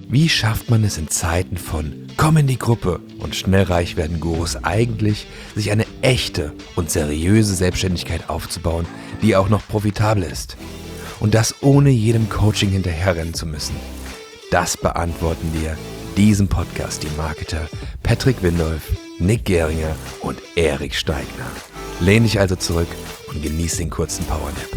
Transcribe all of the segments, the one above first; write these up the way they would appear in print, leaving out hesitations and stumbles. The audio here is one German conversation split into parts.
Wie schafft man es in Zeiten von Komm in die Gruppe und schnell reich werden Gurus eigentlich, sich eine echte und seriöse Selbstständigkeit aufzubauen, die auch noch profitabel ist? Und das ohne jedem Coaching hinterherrennen zu müssen. Das beantworten dir diesem Podcast die Marketer Patrick Windolf, Nick Geringer und Erik Steigner. Lehn dich also zurück und genieß den kurzen Powernap.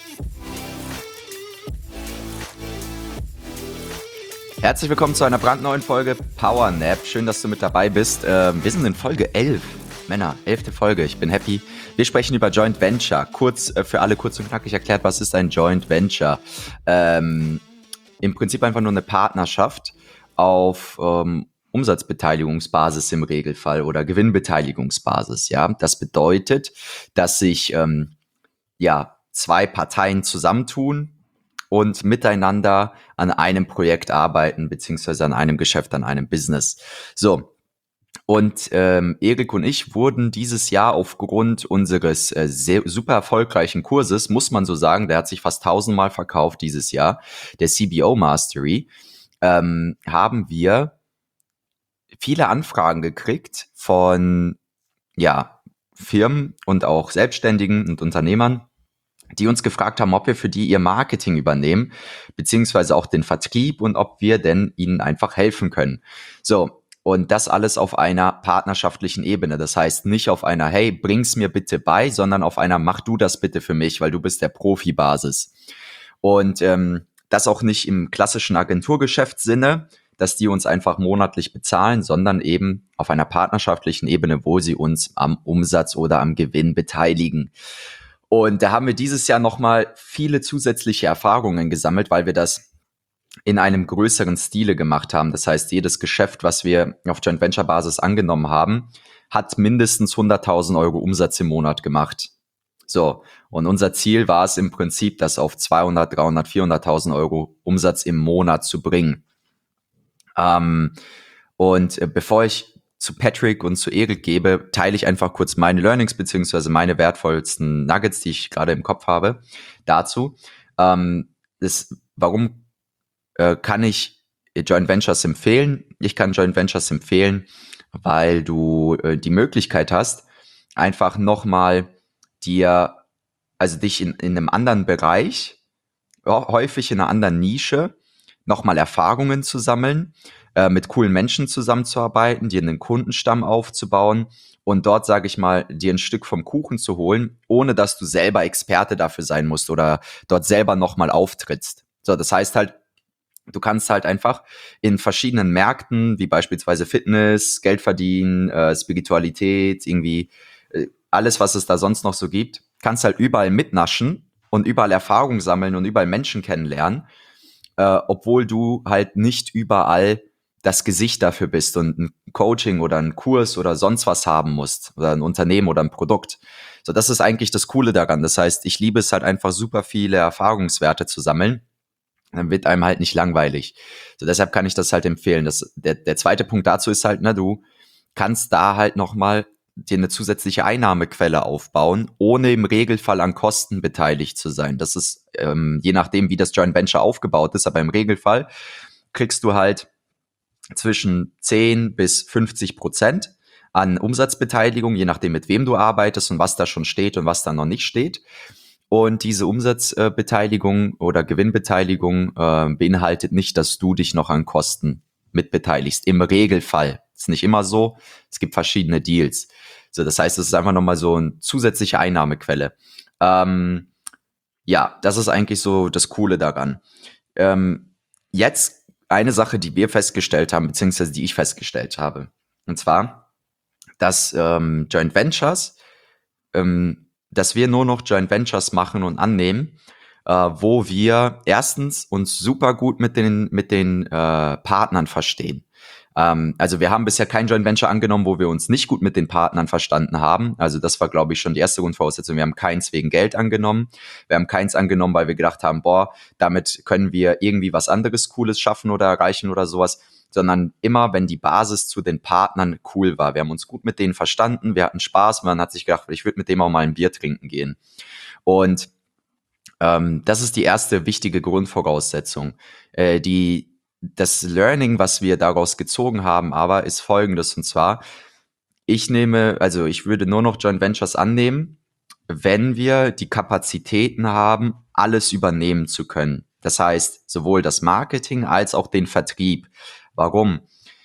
Herzlich willkommen zu einer brandneuen Folge PowerNap. Schön, dass du mit dabei bist. Wir sind in Folge 11. Männer, 11. Folge. Ich bin happy. Wir sprechen über Joint Venture. Kurz für alle kurz und knackig erklärt, was ist ein Joint Venture? Im Prinzip einfach nur eine Partnerschaft auf Umsatzbeteiligungsbasis im Regelfall oder Gewinnbeteiligungsbasis. Ja, das bedeutet, dass sich zwei Parteien zusammentun und miteinander an einem Projekt arbeiten, beziehungsweise an einem Geschäft, an einem Business. So, und Erik und ich wurden dieses Jahr aufgrund unseres super erfolgreichen Kurses, muss man so sagen, der hat sich fast 1000-mal verkauft dieses Jahr, der CBO Mastery, haben wir viele Anfragen gekriegt von Firmen und auch Selbstständigen und Unternehmern, die uns gefragt haben, ob wir für die ihr Marketing übernehmen, beziehungsweise auch den Vertrieb und ob wir denn ihnen einfach helfen können. So, und das alles auf einer partnerschaftlichen Ebene. Das heißt nicht auf einer, hey, bring's mir bitte bei, sondern auf einer, mach du das bitte für mich, weil du bist der Profi-Basis. Und das auch nicht im klassischen Agenturgeschäftssinne, dass die uns einfach monatlich bezahlen, sondern eben auf einer partnerschaftlichen Ebene, wo sie uns am Umsatz oder am Gewinn beteiligen. Und da haben wir dieses Jahr nochmal viele zusätzliche Erfahrungen gesammelt, weil wir das in einem größeren Stile gemacht haben. Das heißt, jedes Geschäft, was wir auf Joint Venture Basis angenommen haben, hat mindestens 100.000 Euro Umsatz im Monat gemacht. So, und unser Ziel war es im Prinzip, das auf 200, 300, 400.000 Euro Umsatz im Monat zu bringen. Bevor ich zu Patrick und zu Erik gebe, teile ich einfach kurz meine Learnings beziehungsweise meine wertvollsten Nuggets, die ich gerade im Kopf habe, dazu. Warum kann ich Joint Ventures empfehlen? Ich kann Joint Ventures empfehlen, weil du die Möglichkeit hast, einfach nochmal dich in einem anderen Bereich, häufig in einer anderen Nische, nochmal Erfahrungen zu sammeln, mit coolen Menschen zusammenzuarbeiten, dir einen Kundenstamm aufzubauen und dort, sage ich mal, dir ein Stück vom Kuchen zu holen, ohne dass du selber Experte dafür sein musst oder dort selber nochmal auftrittst. So, das heißt halt, du kannst halt einfach in verschiedenen Märkten, wie beispielsweise Fitness, Geld verdienen, Spiritualität, irgendwie alles, was es da sonst noch so gibt, kannst halt überall mitnaschen und überall Erfahrung sammeln und überall Menschen kennenlernen, obwohl du halt nicht überall das Gesicht dafür bist und ein Coaching oder ein Kurs oder sonst was haben musst oder ein Unternehmen oder ein Produkt. So, das ist eigentlich das Coole daran. Das heißt, ich liebe es halt einfach super viele Erfahrungswerte zu sammeln. Dann wird einem halt nicht langweilig. So, deshalb kann ich das halt empfehlen. Der zweite Punkt dazu ist halt, du kannst da halt nochmal dir eine zusätzliche Einnahmequelle aufbauen, ohne im Regelfall an Kosten beteiligt zu sein. Das ist, je nachdem, wie das Joint Venture aufgebaut ist, aber im Regelfall kriegst du halt zwischen 10 bis 50% an Umsatzbeteiligung, je nachdem, mit wem du arbeitest und was da schon steht und was da noch nicht steht. Und diese Umsatzbeteiligung oder Gewinnbeteiligung beinhaltet nicht, dass du dich noch an Kosten mitbeteiligst. Im Regelfall. Ist nicht immer so. Es gibt verschiedene Deals. So, das heißt, es ist einfach nochmal so eine zusätzliche Einnahmequelle. Das ist eigentlich so das Coole daran. Jetzt eine Sache, die wir festgestellt haben, beziehungsweise die ich festgestellt habe. Und zwar, dass Joint Ventures, dass wir nur noch Joint Ventures machen und annehmen, wo wir erstens uns super gut mit den Partnern verstehen. Also wir haben bisher kein Joint Venture angenommen, wo wir uns nicht gut mit den Partnern verstanden haben. Also das war, glaube ich, schon die erste Grundvoraussetzung. Wir haben keins wegen Geld angenommen. Wir haben keins angenommen, weil wir gedacht haben, damit können wir irgendwie was anderes Cooles schaffen oder erreichen oder sowas. Sondern immer, wenn die Basis zu den Partnern cool war. Wir haben uns gut mit denen verstanden, wir hatten Spaß. Man hat sich gedacht, ich würde mit dem auch mal ein Bier trinken gehen. Und das ist die erste wichtige Grundvoraussetzung. Die das Learning, was wir daraus gezogen haben, aber ist folgendes, und zwar, ich würde nur noch Joint Ventures annehmen, wenn wir die Kapazitäten haben, alles übernehmen zu können. Das heißt, sowohl das Marketing als auch den Vertrieb. Warum?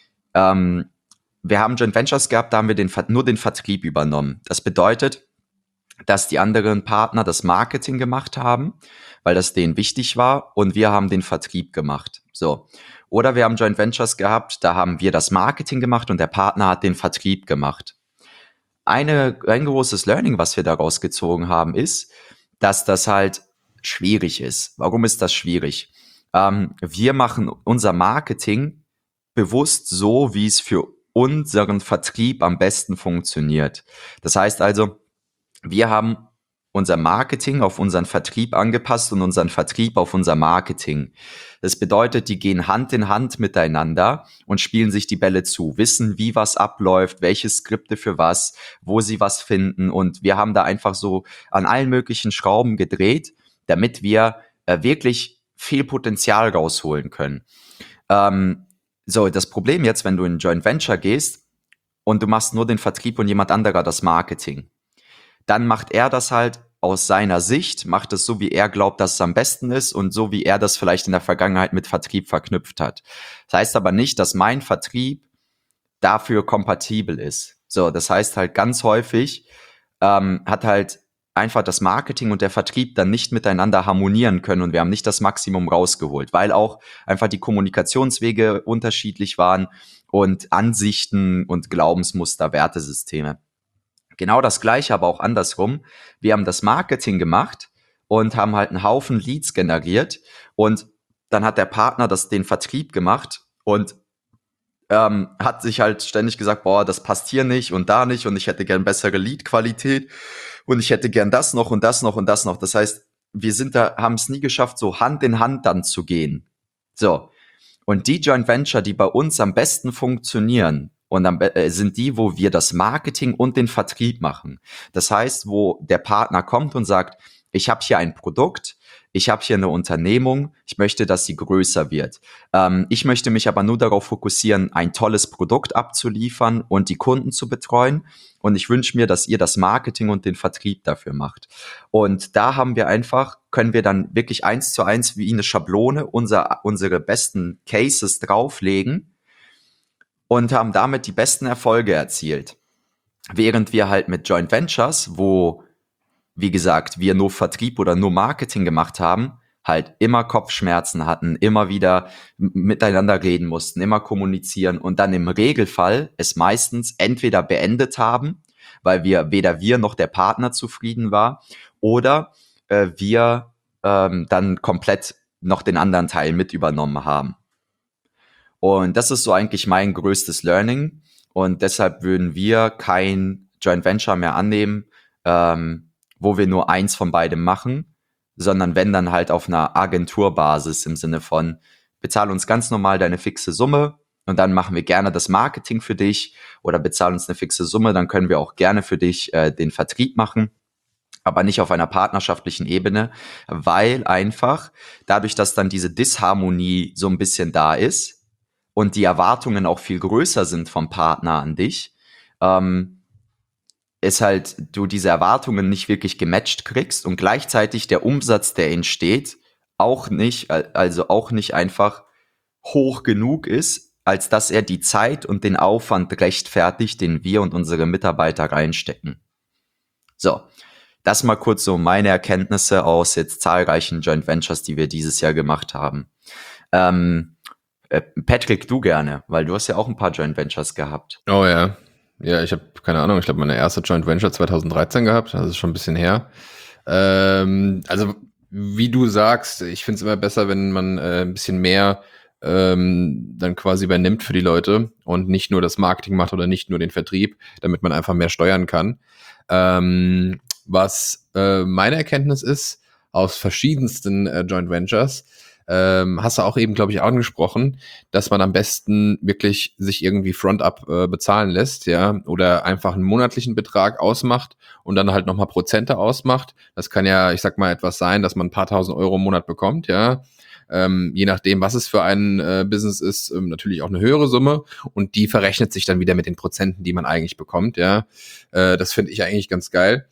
Wir haben Joint Ventures gehabt, da haben wir nur den Vertrieb übernommen. Das bedeutet, dass die anderen Partner das Marketing gemacht haben, weil das denen wichtig war, und wir haben den Vertrieb gemacht. So. Oder wir haben Joint Ventures gehabt, da haben wir das Marketing gemacht und der Partner hat den Vertrieb gemacht. Ein großes Learning, was wir daraus gezogen haben, ist, dass das halt schwierig ist. Warum ist das schwierig? Wir machen unser Marketing bewusst so, wie es für unseren Vertrieb am besten funktioniert. Das heißt also, wir haben unser Marketing auf unseren Vertrieb angepasst und unseren Vertrieb auf unser Marketing. Das bedeutet, die gehen Hand in Hand miteinander und spielen sich die Bälle zu, wissen, wie was abläuft, welche Skripte für was, wo sie was finden, und wir haben da einfach so an allen möglichen Schrauben gedreht, damit wir wirklich viel Potenzial rausholen können. Das Problem jetzt, wenn du in Joint Venture gehst und du machst nur den Vertrieb und jemand anderer das Marketing, dann macht er das halt aus seiner Sicht, macht es so, wie er glaubt, dass es am besten ist und so, wie er das vielleicht in der Vergangenheit mit Vertrieb verknüpft hat. Das heißt aber nicht, dass mein Vertrieb dafür kompatibel ist. So, das heißt halt ganz häufig hat halt einfach das Marketing und der Vertrieb dann nicht miteinander harmonieren können und wir haben nicht das Maximum rausgeholt, weil auch einfach die Kommunikationswege unterschiedlich waren und Ansichten und Glaubensmuster, Wertesysteme. Genau das Gleiche, aber auch andersrum. Wir haben das Marketing gemacht und haben halt einen Haufen Leads generiert und dann hat der Partner den Vertrieb gemacht und hat sich halt ständig gesagt, boah, das passt hier nicht und da nicht und ich hätte gern bessere Lead-Qualität und ich hätte gern das noch und das noch und das noch. Das heißt, haben es nie geschafft, so Hand in Hand dann zu gehen. So. Und die Joint Venture, die bei uns am besten funktionieren, sind die, wo wir das Marketing und den Vertrieb machen. Das heißt, wo der Partner kommt und sagt, ich habe hier ein Produkt, ich habe hier eine Unternehmung, ich möchte, dass sie größer wird. Ich möchte mich aber nur darauf fokussieren, ein tolles Produkt abzuliefern und die Kunden zu betreuen. Und ich wünsche mir, dass ihr das Marketing und den Vertrieb dafür macht. Und da können wir dann wirklich 1:1 wie eine Schablone unsere besten Cases drauflegen und haben damit die besten Erfolge erzielt. Während wir halt mit Joint Ventures, wo, wie gesagt, wir nur Vertrieb oder nur Marketing gemacht haben, halt immer Kopfschmerzen hatten, immer wieder miteinander reden mussten, immer kommunizieren und dann im Regelfall es meistens entweder beendet haben, weil weder wir noch der Partner zufrieden war, oder wir dann komplett noch den anderen Teil mit übernommen haben. Und das ist so eigentlich mein größtes Learning. Und deshalb würden wir kein Joint Venture mehr annehmen, wo wir nur eins von beidem machen, sondern wenn dann halt auf einer Agenturbasis im Sinne von, bezahl uns ganz normal deine fixe Summe und dann machen wir gerne das Marketing für dich, oder bezahl uns eine fixe Summe, dann können wir auch gerne für dich den Vertrieb machen, aber nicht auf einer partnerschaftlichen Ebene, weil einfach dadurch, dass dann diese Disharmonie so ein bisschen da ist, und die Erwartungen auch viel größer sind vom Partner an dich, ist halt du diese Erwartungen nicht wirklich gematcht kriegst und gleichzeitig der Umsatz, der entsteht, auch nicht einfach hoch genug ist, als dass er die Zeit und den Aufwand rechtfertigt, den wir und unsere Mitarbeiter reinstecken. So, das mal kurz so meine Erkenntnisse aus jetzt zahlreichen Joint Ventures, die wir dieses Jahr gemacht haben. Patrick, du gerne, weil du hast ja auch ein paar Joint Ventures gehabt. Oh ja. Ja, ich habe keine Ahnung, ich glaube, meine erste Joint Venture 2013 gehabt, das ist schon ein bisschen her. Also, wie du sagst, ich finde es immer besser, wenn man ein bisschen mehr dann quasi übernimmt für die Leute und nicht nur das Marketing macht oder nicht nur den Vertrieb, damit man einfach mehr steuern kann. Was meine Erkenntnis ist, aus verschiedensten Joint Ventures, hast du auch eben, glaube ich, angesprochen, dass man am besten wirklich sich irgendwie Front-up bezahlen lässt, ja, oder einfach einen monatlichen Betrag ausmacht und dann halt nochmal Prozente ausmacht. Das kann ja, ich sag mal, etwas sein, dass man ein paar tausend Euro im Monat bekommt, ja, je nachdem, was es für ein Business ist, natürlich auch eine höhere Summe und die verrechnet sich dann wieder mit den Prozenten, die man eigentlich bekommt, ja. Das finde ich eigentlich ganz geil,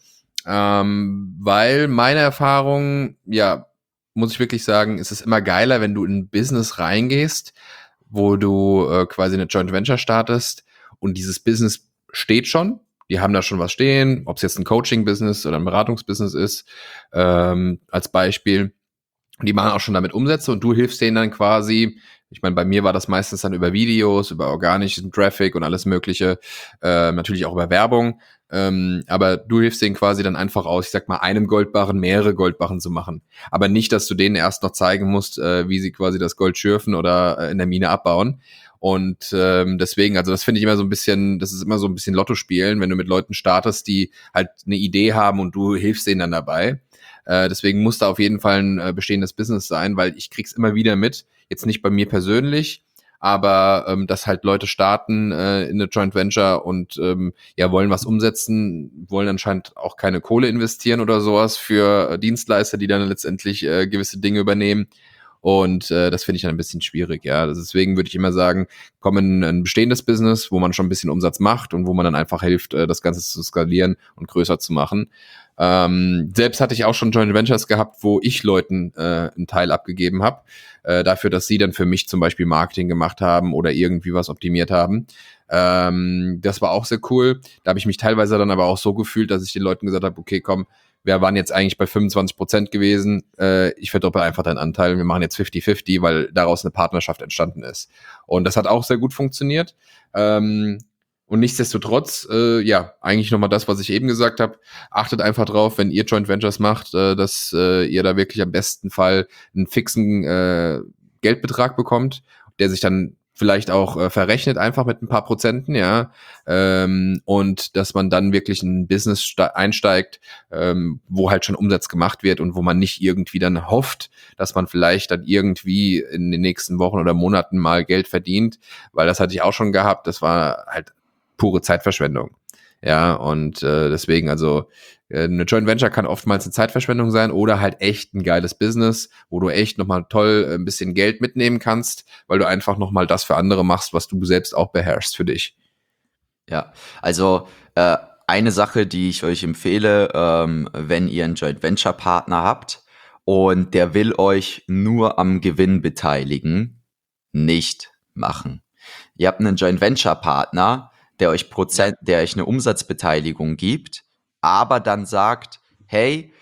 weil meine Erfahrung, ja, muss ich wirklich sagen, ist es immer geiler, wenn du in ein Business reingehst, wo du quasi eine Joint Venture startest und dieses Business steht schon. Die haben da schon was stehen, ob es jetzt ein Coaching-Business oder ein Beratungsbusiness ist, als Beispiel. Und die machen auch schon damit Umsätze und du hilfst denen dann quasi, ich meine, bei mir war das meistens dann über Videos, über organischen Traffic und alles Mögliche, natürlich auch über Werbung, aber du hilfst denen quasi dann einfach aus, ich sag mal, einem Goldbarren mehrere Goldbarren zu machen. Aber nicht, dass du denen erst noch zeigen musst, wie sie quasi das Gold schürfen oder in der Mine abbauen. Und deswegen, also das finde ich immer so ein bisschen, das ist immer so ein bisschen Lotto spielen, wenn du mit Leuten startest, die halt eine Idee haben und du hilfst denen dann dabei. Deswegen muss da auf jeden Fall ein bestehendes Business sein, weil ich krieg's immer wieder mit, jetzt nicht bei mir persönlich, aber dass halt Leute starten in eine Joint Venture und ja wollen was umsetzen, wollen anscheinend auch keine Kohle investieren oder sowas für Dienstleister, die dann letztendlich gewisse Dinge übernehmen. Und das finde ich dann ein bisschen schwierig, ja. Deswegen würde ich immer sagen, komm in ein bestehendes Business, wo man schon ein bisschen Umsatz macht und wo man dann einfach hilft, das Ganze zu skalieren und größer zu machen. Selbst hatte ich auch schon Joint Ventures gehabt, wo ich Leuten einen Teil abgegeben habe, dafür, dass sie dann für mich zum Beispiel Marketing gemacht haben oder irgendwie was optimiert haben. Das war auch sehr cool. Da habe ich mich teilweise dann aber auch so gefühlt, dass ich den Leuten gesagt habe, okay, komm, wir waren jetzt eigentlich bei 25% gewesen. Ich verdoppel einfach deinen Anteil. Wir machen jetzt 50-50, weil daraus eine Partnerschaft entstanden ist. Und das hat auch sehr gut funktioniert. Und nichtsdestotrotz, ja, eigentlich nochmal das, was ich eben gesagt habe. Achtet einfach drauf, wenn ihr Joint Ventures macht, dass ihr da wirklich am besten Fall einen fixen Geldbetrag bekommt, der sich dann vielleicht auch verrechnet einfach mit ein paar Prozenten, ja, und dass man dann wirklich in ein Business einsteigt, wo halt schon Umsatz gemacht wird und wo man nicht irgendwie dann hofft, dass man vielleicht dann irgendwie in den nächsten Wochen oder Monaten mal Geld verdient, weil das hatte ich auch schon gehabt, das war halt pure Zeitverschwendung. Ja, und deswegen, also eine Joint Venture kann oftmals eine Zeitverschwendung sein oder halt echt ein geiles Business, wo du echt nochmal toll ein bisschen Geld mitnehmen kannst, weil du einfach nochmal das für andere machst, was du selbst auch beherrschst für dich. Ja, also eine Sache, die ich euch empfehle, wenn ihr einen Joint Venture Partner habt und der will euch nur am Gewinn beteiligen, nicht machen. Ihr habt einen Joint Venture Partner, der euch eine Umsatzbeteiligung gibt, aber dann sagt, hey,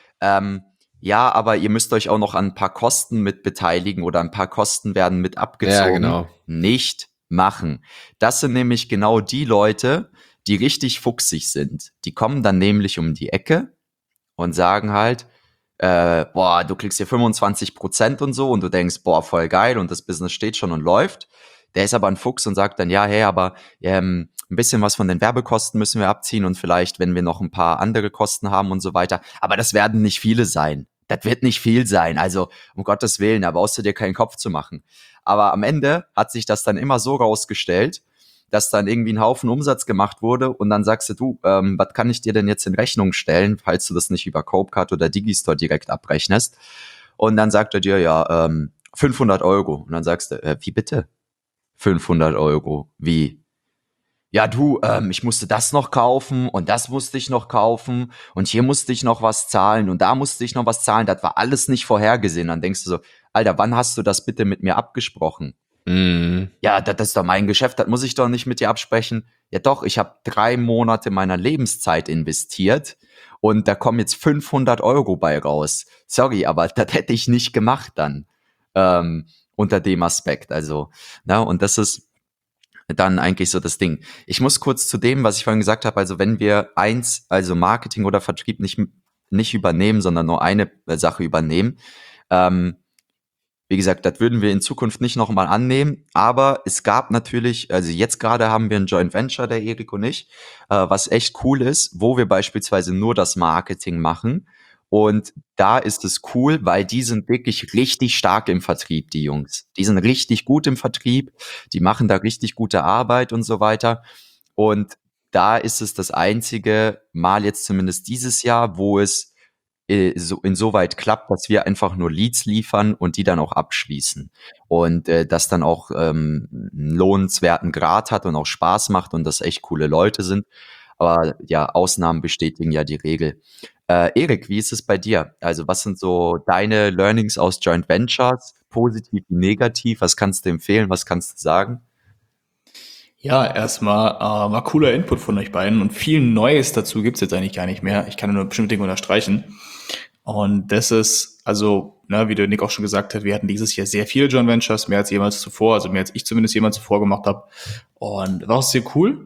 ja, aber ihr müsst euch auch noch an ein paar Kosten mit beteiligen oder ein paar Kosten werden mit abgezogen. Ja, genau. Nicht machen. Das sind nämlich genau die Leute, die richtig fuchsig sind. Die kommen dann nämlich um die Ecke und sagen halt, boah, du kriegst hier 25% und so und du denkst, boah, voll geil und das Business steht schon und läuft. Der ist aber ein Fuchs und sagt dann, ja, hey, aber ein bisschen was von den Werbekosten müssen wir abziehen und vielleicht, wenn wir noch ein paar andere Kosten haben und so weiter. Aber das werden nicht viele sein. Das wird nicht viel sein. Also, um Gottes Willen, da brauchst du dir keinen Kopf zu machen. Aber am Ende hat sich das dann immer so rausgestellt, dass dann irgendwie ein Haufen Umsatz gemacht wurde und dann sagst du, was kann ich dir denn jetzt in Rechnung stellen, falls du das nicht über Copecard oder Digistore direkt abrechnest? Und dann sagt er dir, ja, 500 Euro. Und dann sagst du, wie bitte? 500 Euro. Wie? Ja, du, ich musste das noch kaufen und das musste ich noch kaufen und hier musste ich noch was zahlen und da musste ich noch was zahlen. Das war alles nicht vorhergesehen. Dann denkst du so, Alter, wann hast du das bitte mit mir abgesprochen? Ja, das ist doch mein Geschäft, das muss ich doch nicht mit dir absprechen. Ja doch, ich habe 3 Monate meiner Lebenszeit investiert und da kommen jetzt 500 Euro bei raus. Sorry, aber das hätte ich nicht gemacht dann. Unter dem Aspekt, also, ne, und das ist dann eigentlich so das Ding. Ich muss kurz zu dem, was ich vorhin gesagt habe, also wenn wir also Marketing oder Vertrieb nicht übernehmen, sondern nur eine Sache übernehmen, wie gesagt, das würden wir in Zukunft nicht nochmal annehmen, aber es gab natürlich, also jetzt gerade haben wir ein Joint Venture, der Erik und ich, was echt cool ist, wo wir beispielsweise nur das Marketing machen. Und da ist es cool, weil die sind wirklich richtig stark im Vertrieb, die Jungs. Die sind richtig gut im Vertrieb, die machen da richtig gute Arbeit und so weiter. Und da ist es das einzige Mal jetzt zumindest dieses Jahr, wo es insoweit klappt, dass wir einfach nur Leads liefern und die dann auch abschließen. Und das dann auch einen lohnenswerten Grad hat und auch Spaß macht und das echt coole Leute sind. Aber ja, Ausnahmen bestätigen ja die Regel. Erik, wie ist es bei dir? Also was sind so deine Learnings aus Joint Ventures? Positiv wie negativ? Was kannst du empfehlen? Was kannst du sagen? Ja, erstmal war cooler Input von euch beiden und viel Neues dazu gibt's jetzt eigentlich gar nicht mehr. Ich kann nur bestimmte Dinge unterstreichen. Und das ist, also, ne, wie der Nick auch schon gesagt hat, wir hatten dieses Jahr sehr viele Joint Ventures, mehr als jemals zuvor, also mehr als ich zumindest jemals zuvor gemacht habe. Und war auch sehr cool.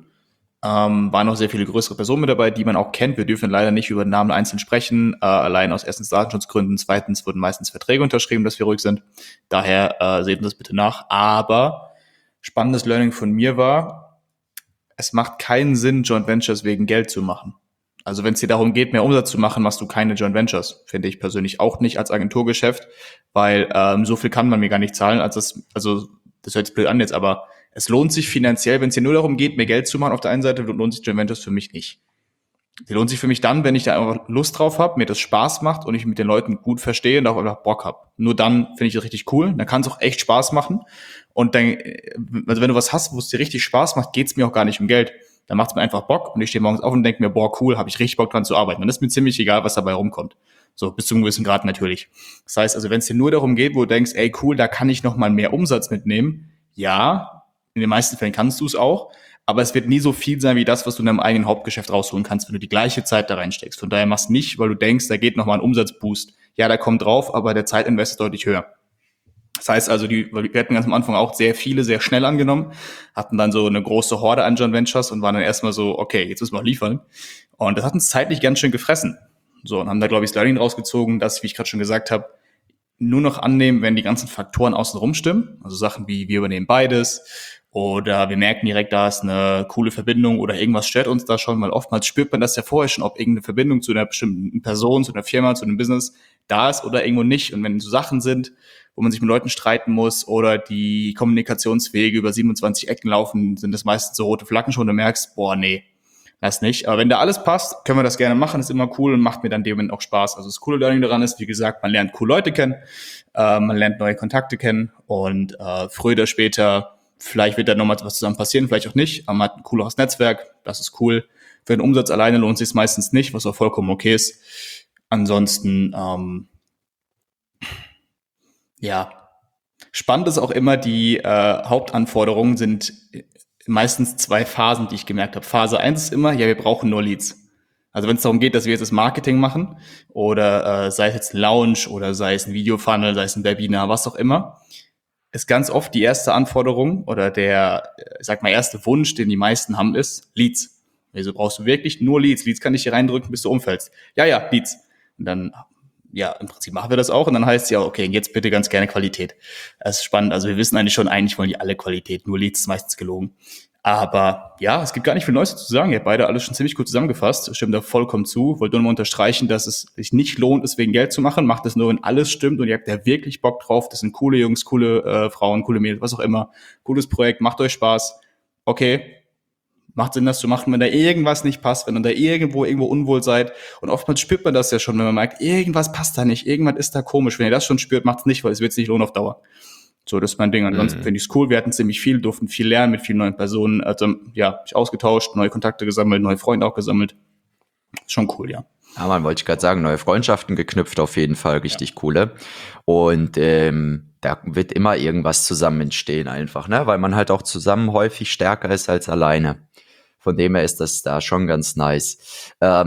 Waren auch sehr viele größere Personen mit dabei, die man auch kennt. Wir dürfen leider nicht über den Namen einzeln sprechen, allein aus erstens Datenschutzgründen, zweitens wurden meistens Verträge unterschrieben, dass wir ruhig sind. Daher seht uns das bitte nach. Aber spannendes Learning von mir war, es macht keinen Sinn, Joint Ventures wegen Geld zu machen. Also wenn es dir darum geht, mehr Umsatz zu machen, machst du keine Joint Ventures. Finde ich persönlich auch nicht als Agenturgeschäft, weil so viel kann man mir gar nicht zahlen. Das hört sich blöd an jetzt, aber es lohnt sich finanziell, wenn es dir nur darum geht, mehr Geld zu machen auf der einen Seite, lohnt sich Joint Ventures für mich nicht. Die lohnt sich für mich dann, wenn ich da einfach Lust drauf habe, mir das Spaß macht und ich mit den Leuten gut verstehe und auch einfach Bock habe. Nur dann finde ich das richtig cool. Dann kann es auch echt Spaß machen. Und dann, also wenn du was hast, wo es dir richtig Spaß macht, geht's mir auch gar nicht um Geld. Dann macht's mir einfach Bock und ich stehe morgens auf und denke mir, boah, cool, habe ich richtig Bock dran zu arbeiten. Und das ist mir ziemlich egal, was dabei rumkommt. So, bis zu einem gewissen Grad natürlich. Das heißt also, wenn es dir nur darum geht, wo du denkst, ey, cool, da kann ich noch mal mehr Umsatz mitnehmen, ja, in den meisten Fällen kannst du es auch, aber es wird nie so viel sein wie das, was du in deinem eigenen Hauptgeschäft rausholen kannst, wenn du die gleiche Zeit da reinsteckst. Von daher machst du nicht, weil du denkst, da geht nochmal ein Umsatzboost. Ja, der kommt drauf, aber der Zeitinvest ist deutlich höher. Das heißt also, wir hatten ganz am Anfang auch sehr viele, sehr schnell angenommen, hatten dann so eine große Horde an Joint Ventures und waren dann erstmal so, okay, jetzt müssen wir auch liefern. Und das hat uns zeitlich ganz schön gefressen. So, und haben da, glaube ich, das Learning rausgezogen, dass, wie ich gerade schon gesagt habe, nur noch annehmen, wenn die ganzen Faktoren außenrum stimmen. Also Sachen wie, wir übernehmen beides oder wir merken direkt, da ist eine coole Verbindung oder irgendwas stört uns da schon, weil oftmals spürt man das ja vorher schon, ob irgendeine Verbindung zu einer bestimmten Person, zu einer Firma, zu einem Business da ist oder irgendwo nicht. Und wenn so Sachen sind, wo man sich mit Leuten streiten muss oder die Kommunikationswege über 27 Ecken laufen, sind das meistens so rote Flaggen schon und du merkst, boah, nee, das nicht. Aber wenn da alles passt, können wir das gerne machen, ist immer cool und macht mir dann dem Moment auch Spaß. Also das coole Learning daran ist, wie gesagt, man lernt coole Leute kennen, man lernt neue Kontakte kennen und früher oder später, vielleicht wird da nochmal was zusammen passieren, vielleicht auch nicht, aber man hat ein cooles Netzwerk, das ist cool. Für den Umsatz alleine lohnt es sich meistens nicht, was auch vollkommen okay ist. Ansonsten, ja, spannend ist auch immer, die Hauptanforderungen sind meistens 2 Phasen, die ich gemerkt habe. Phase 1 ist immer, ja, wir brauchen nur Leads. Also wenn es darum geht, dass wir jetzt das Marketing machen oder sei es jetzt ein Lounge oder sei es ein Videofunnel, sei es ein Webinar, was auch immer, ist ganz oft die erste Anforderung oder der, ich sag mal, erste Wunsch, den die meisten haben, ist Leads. Also brauchst du wirklich nur Leads. Leads kann ich hier reindrücken, bis du umfällst. Ja, Leads. Und dann, ja, im Prinzip machen wir das auch und dann heißt es ja, okay, jetzt bitte ganz gerne Qualität. Das ist spannend. Also wir wissen eigentlich wollen die alle Qualität, nur Leads ist meistens gelogen. Aber ja, es gibt gar nicht viel Neues zu sagen. Ihr habt beide alles schon ziemlich gut zusammengefasst. Stimmt da vollkommen zu. Wollte nur mal unterstreichen, dass es sich nicht lohnt, es wegen Geld zu machen. Macht es nur, wenn alles stimmt und ihr habt da wirklich Bock drauf. Das sind coole Jungs, coole Frauen, coole Mädels, was auch immer. Cooles Projekt, macht euch Spaß. Okay, macht Sinn, das zu machen, wenn da irgendwas nicht passt, wenn ihr da irgendwo unwohl seid. Und oftmals spürt man das ja schon, wenn man merkt, irgendwas passt da nicht, irgendwas ist da komisch. Wenn ihr das schon spürt, macht es nicht, weil es wird nicht lohnen auf Dauer. So, das ist mein Ding. Ansonsten finde ich es cool. Wir hatten ziemlich viel, durften viel lernen mit vielen neuen Personen. Also, ja, mich ausgetauscht, neue Kontakte gesammelt, neue Freunde auch gesammelt. Schon cool, ja. Ja, man wollte ich gerade sagen, neue Freundschaften geknüpft, auf jeden Fall richtig coole. Und da wird immer irgendwas zusammen entstehen einfach, ne? Weil man halt auch zusammen häufig stärker ist als alleine. Von dem her ist das da schon ganz nice. Ja,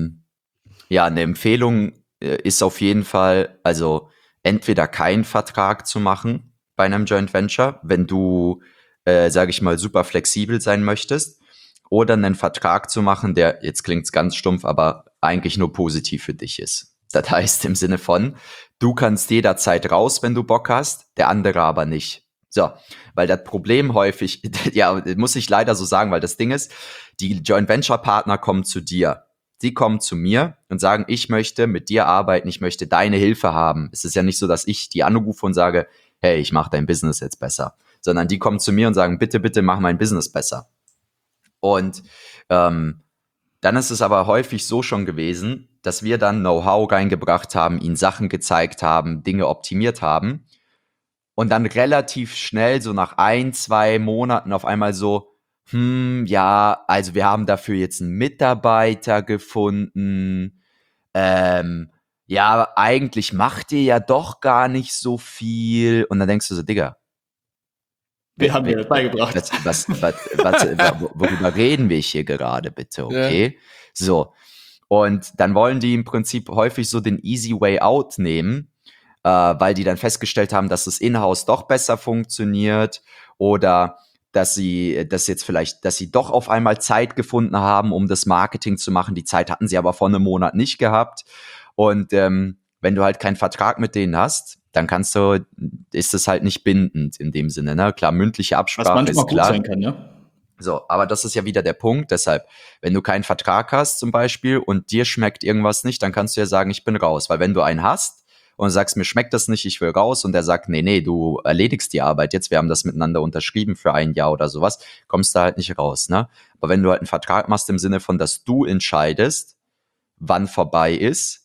eine Empfehlung ist auf jeden Fall, also entweder keinen Vertrag zu machen bei einem Joint Venture, wenn du, sage ich mal, super flexibel sein möchtest, oder einen Vertrag zu machen, der, jetzt klingt's ganz stumpf, aber eigentlich nur positiv für dich ist. Das heißt im Sinne von, du kannst jederzeit raus, wenn du Bock hast, der andere aber nicht. So, weil das Problem häufig, ja, muss ich leider so sagen, weil das Ding ist, die Joint Venture Partner kommen zu dir. Sie kommen zu mir und sagen, ich möchte mit dir arbeiten, ich möchte deine Hilfe haben. Es ist ja nicht so, dass ich die anrufe und sage, hey, ich mache dein Business jetzt besser, sondern die kommen zu mir und sagen, bitte, bitte mach mein Business besser. Und dann ist es aber häufig so schon gewesen, dass wir dann Know-how reingebracht haben, ihnen Sachen gezeigt haben, Dinge optimiert haben und dann relativ schnell, so nach 1-2 Monaten auf einmal so, ja, also wir haben dafür jetzt einen Mitarbeiter gefunden, ja, eigentlich macht ihr ja doch gar nicht so viel. Und dann denkst du so, Digga, Wir haben dir das beigebracht. worüber reden wir hier gerade, bitte, okay? So, und dann wollen die im Prinzip häufig so den easy way out nehmen, weil die dann festgestellt haben, dass das Inhouse doch besser funktioniert oder dass sie doch auf einmal Zeit gefunden haben, um das Marketing zu machen. Die Zeit hatten sie aber vor einem Monat nicht gehabt. Und wenn du halt keinen Vertrag mit denen hast, dann ist es halt nicht bindend in dem Sinne, ne? Klar, mündliche Absprache Was manchmal ist klar. gut sein kann, ja. So, aber das ist ja wieder der Punkt. Deshalb, wenn du keinen Vertrag hast zum Beispiel und dir schmeckt irgendwas nicht, dann kannst du ja sagen, ich bin raus. Weil wenn du einen hast und sagst, mir schmeckt das nicht, ich will raus, und der sagt, nee, du erledigst die Arbeit jetzt, wir haben das miteinander unterschrieben für 1 Jahr oder sowas, kommst du halt nicht raus, ne? Aber wenn du halt einen Vertrag machst im Sinne von, dass du entscheidest, wann vorbei ist,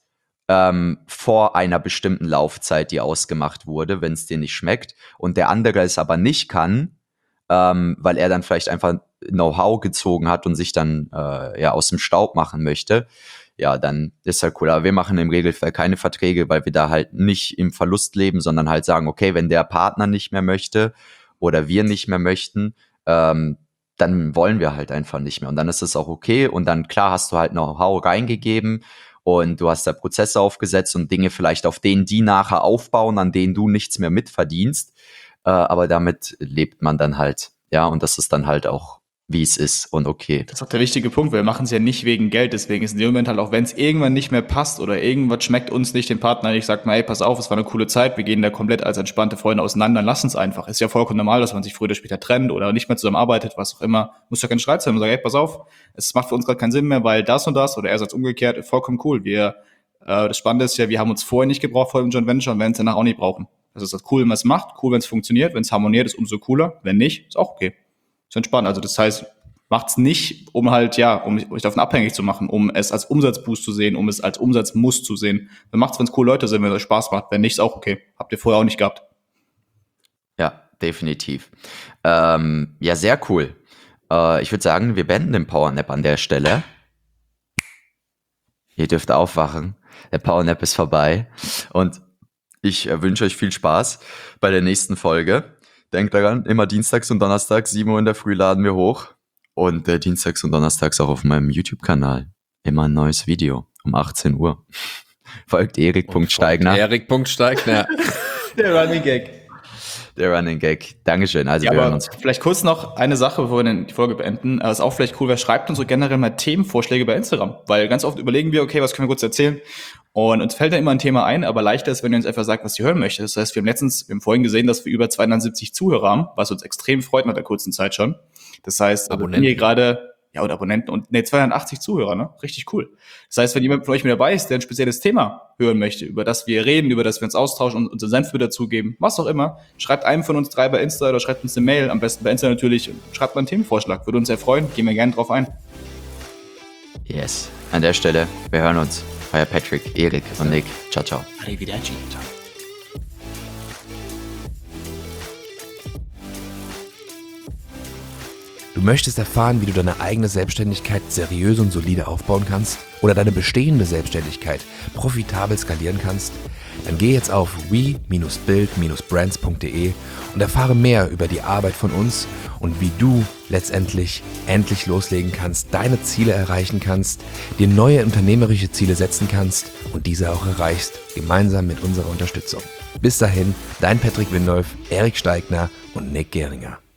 vor einer bestimmten Laufzeit, die ausgemacht wurde, wenn es dir nicht schmeckt, und der andere es aber nicht kann, weil er dann vielleicht einfach Know-how gezogen hat und sich dann aus dem Staub machen möchte, ja, dann ist halt cool. Aber wir machen im Regelfall keine Verträge, weil wir da halt nicht im Verlust leben, sondern halt sagen, okay, wenn der Partner nicht mehr möchte oder wir nicht mehr möchten, dann wollen wir halt einfach nicht mehr. Und dann ist es auch okay. Und dann, klar, hast du halt Know-how reingegeben und du hast da Prozesse aufgesetzt und Dinge vielleicht, auf denen die nachher aufbauen, an denen du nichts mehr mitverdienst. Aber damit lebt man dann halt, ja, und das ist dann halt auch, wie es ist und okay. Das ist auch der wichtige Punkt. Wir machen es ja nicht wegen Geld. Deswegen ist in dem Moment halt auch, wenn es irgendwann nicht mehr passt oder irgendwas schmeckt uns nicht, den Partner nicht, sagt mal, hey, pass auf, es war eine coole Zeit, wir gehen da komplett als entspannte Freunde auseinander, lass uns einfach. Ist ja vollkommen normal, dass man sich früher oder später trennt oder nicht mehr zusammenarbeitet, was auch immer. Muss ja kein Streit sein. Man sagt, hey, pass auf, es macht für uns gerade keinen Sinn mehr, weil das und das, oder er sagt umgekehrt, vollkommen cool. Das Spannende ist ja, wir haben uns vorher nicht gebraucht vor dem Joint Venture und werden es danach auch nicht brauchen. Das ist das cool, wenn man es macht, cool, wenn es funktioniert, wenn es harmoniert, ist umso cooler. Wenn nicht, ist auch okay. Ist entspannt. Also das heißt, macht's nicht, um halt, um euch davon abhängig zu machen, um es als Umsatzboost zu sehen, um es als Umsatzmuss zu sehen. Dann macht's, wenn es coole Leute sind, wenn es euch Spaß macht. Wenn nicht, ist auch okay. Habt ihr vorher auch nicht gehabt. Ja, definitiv. Ja, sehr cool. Ich würde sagen, wir beenden den Powernap an der Stelle. Ihr dürft aufwachen. Der Powernap ist vorbei. Und ich wünsche euch viel Spaß bei der nächsten Folge. Denkt daran, immer dienstags und donnerstags, 7 Uhr in der Früh laden wir hoch. Und dienstags und donnerstags auch auf meinem YouTube-Kanal. Immer ein neues Video um 18 Uhr. Folgt Erik.Steigner. Erik.Steigner. Der Running Gag. Der Running Gag. Dankeschön. Also wir hören uns. Vielleicht kurz noch eine Sache, bevor wir die Folge beenden. Ist auch vielleicht cool, wer schreibt uns so generell mal Themenvorschläge bei Instagram. Weil ganz oft überlegen wir, okay, was können wir kurz erzählen? Und uns fällt da immer ein Thema ein, aber leichter ist, wenn ihr uns einfach sagt, was ihr hören möchtet. Das heißt, wir haben vorhin gesehen, dass wir über 270 Zuhörer haben, was uns extrem freut nach der kurzen Zeit schon. Das heißt, wenn ihr gerade, oder Abonnenten und 280 Zuhörer, ne? Richtig cool. Das heißt, wenn jemand von euch mit dabei ist, der ein spezielles Thema hören möchte, über das wir reden, über das wir uns austauschen und unseren Senf mit dazugeben, was auch immer, schreibt einem von uns 3 bei Insta oder schreibt uns eine Mail, am besten bei Insta natürlich, und schreibt mal einen Themenvorschlag. Würde uns sehr freuen, gehen wir gerne drauf ein. Yes. An der Stelle, wir hören uns. Euer Patrick, Erik und Nick. Ciao, ciao. Arrivederci. Ciao. Du möchtest erfahren, wie du deine eigene Selbstständigkeit seriös und solide aufbauen kannst oder deine bestehende Selbstständigkeit profitabel skalieren kannst? Dann geh jetzt auf we-build-brands.de und erfahre mehr über die Arbeit von uns und wie du letztendlich endlich loslegen kannst, deine Ziele erreichen kannst, dir neue unternehmerische Ziele setzen kannst und diese auch erreichst, gemeinsam mit unserer Unterstützung. Bis dahin, dein Patrick Windolf, Erik Steigner und Nick Geringer.